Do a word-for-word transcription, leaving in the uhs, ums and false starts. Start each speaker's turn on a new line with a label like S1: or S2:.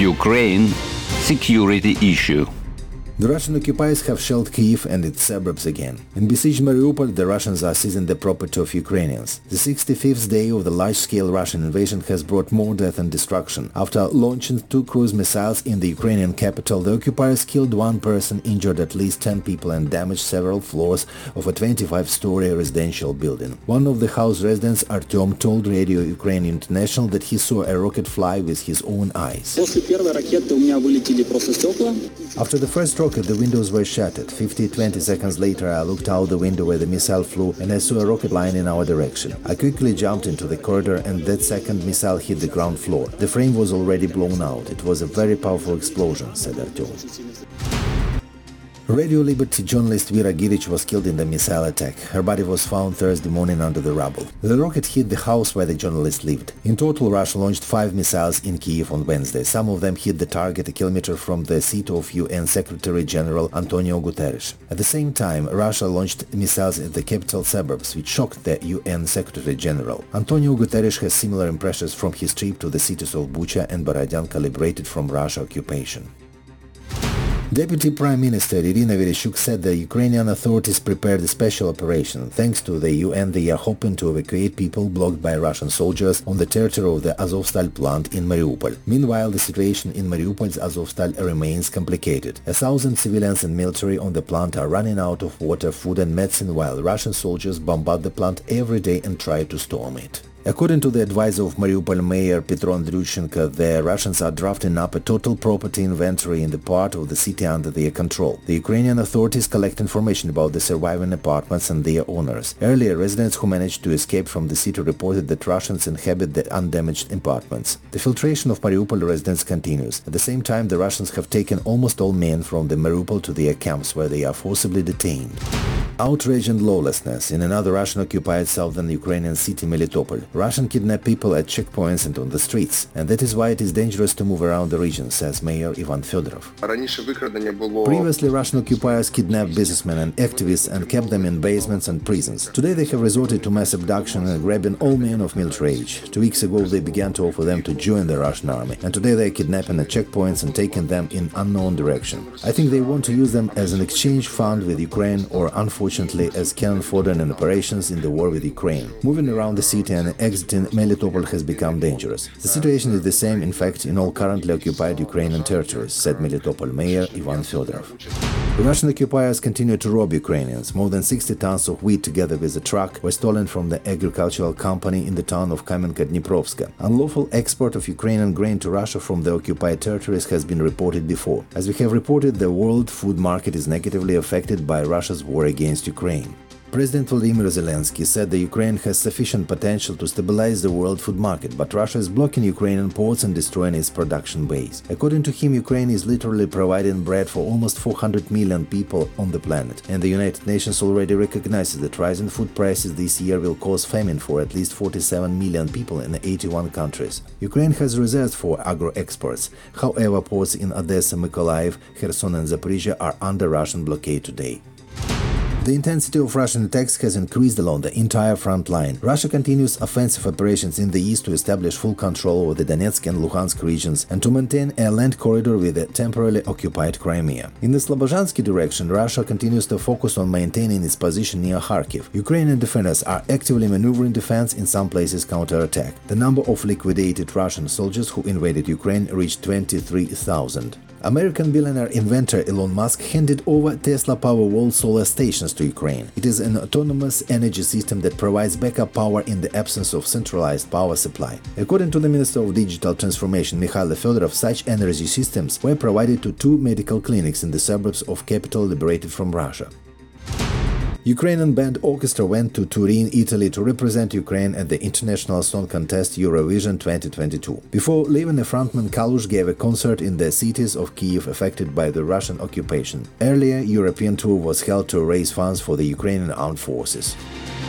S1: Ukraine security issue.
S2: The Russian occupiers have shelled Kyiv and its suburbs again. In besieged Mariupol, the Russians are seizing the property of Ukrainians. The sixty-fifth day of the large-scale Russian invasion has brought more death and destruction. After launching two cruise missiles in the Ukrainian capital, the occupiers killed one person, injured at least ten people and damaged several floors of a twenty-five-story residential building. One of the house residents, Artyom, told Radio Ukraine International that he saw a rocket fly with his own eyes. After the first rocket, the windows were shattered. fifteen to twenty seconds later, I looked out the window where the missile flew and I saw a rocket line in our direction. I quickly jumped into the corridor and that second missile hit the ground floor. The frame was already blown out. It was a very powerful explosion, said Artyom. Radio Liberty journalist Vera Giric was killed in the missile attack. Her body was found Thursday morning under the rubble. The rocket hit the house where the journalist lived. In total, Russia launched five missiles in Kyiv on Wednesday. Some of them hit the target a kilometer from the seat of U N Secretary-General Antonio Guterres. At the same time, Russia launched missiles at the capital suburbs, which shocked the U N Secretary-General. Antonio Guterres has similar impressions from his trip to the cities of Bucha and Borodyanka liberated from Russian occupation. Deputy Prime Minister Irina Vereshchuk said the Ukrainian authorities prepared a special operation. Thanks to the U N, they are hoping to evacuate people blocked by Russian soldiers on the territory of the Azovstal plant in Mariupol. Meanwhile, the situation in Mariupol's Azovstal remains complicated. A thousand civilians and military on the plant are running out of water, food and medicine while Russian soldiers bombard the plant every day and try to storm it. According to the advisor of Mariupol Mayor Petro Andriuchenko, the Russians are drafting up a total property inventory in the part of the city under their control. The Ukrainian authorities collect information about the surviving apartments and their owners. Earlier, residents who managed to escape from the city reported that Russians inhabit the undamaged apartments. The filtration of Mariupol residents continues. At the same time, the Russians have taken almost all men from the Mariupol to their camps where they are forcibly detained. Outrage and lawlessness in another Russian-occupied southern Ukrainian city, Melitopol. Russian kidnap people at checkpoints and on the streets, and that is why it is dangerous to move around the region, says Mayor Ivan Fedorov. Previously, Russian occupiers kidnapped businessmen and activists and kept them in basements and prisons. Today they have resorted to mass abduction and grabbing all men of military age. Two weeks ago they began to offer them to join the Russian army, and today they are kidnapping at checkpoints and taking them in unknown direction. I think they want to use them as an exchange fund with Ukraine or unfortunately Unfortunately, as cannon fodder in operations in the war with Ukraine. Moving around the city and exiting Melitopol has become dangerous. The situation is the same, in fact, in all currently occupied Ukrainian territories, said Melitopol Mayor Ivan Fedorov. Russian occupiers continue to rob Ukrainians. More than sixty tons of wheat together with a truck were stolen from the agricultural company in the town of Kamenka-Dniprovska. Unlawful export of Ukrainian grain to Russia from the occupied territories has been reported before. As we have reported, the world food market is negatively affected by Russia's war against Ukraine. President Volodymyr Zelensky said the Ukraine has sufficient potential to stabilize the world food market, but Russia is blocking Ukrainian ports and destroying its production base. According to him, Ukraine is literally providing bread for almost four hundred million people on the planet, and the United Nations already recognizes that rising food prices this year will cause famine for at least forty-seven million people in eighty-one countries. Ukraine has reserves for agro-exports. However, ports in Odessa, Mykolaiv, Kherson and Zaporizhia are under Russian blockade today. The intensity of Russian attacks has increased along the entire front line. Russia continues offensive operations in the east to establish full control over the Donetsk and Luhansk regions and to maintain a land corridor with the temporarily occupied Crimea. In the Slobozhansky direction, Russia continues to focus on maintaining its position near Kharkiv. Ukrainian defenders are actively maneuvering defense, in some places counterattack. The number of liquidated Russian soldiers who invaded Ukraine reached twenty-three thousand. American billionaire inventor Elon Musk handed over Tesla Powerwall solar stations to Ukraine. It is an autonomous energy system that provides backup power in the absence of centralized power supply. According to the Minister of Digital Transformation Mikhail Fedorov, such energy systems were provided to two medical clinics in the suburbs of capital liberated from Russia. Ukrainian band orchestra went to Turin, Italy to represent Ukraine at the International Song Contest Eurovision twenty twenty-two. Before leaving, the frontman Kalush gave a concert in the cities of Kyiv affected by the Russian occupation. Earlier, European tour was held to raise funds for the Ukrainian armed forces.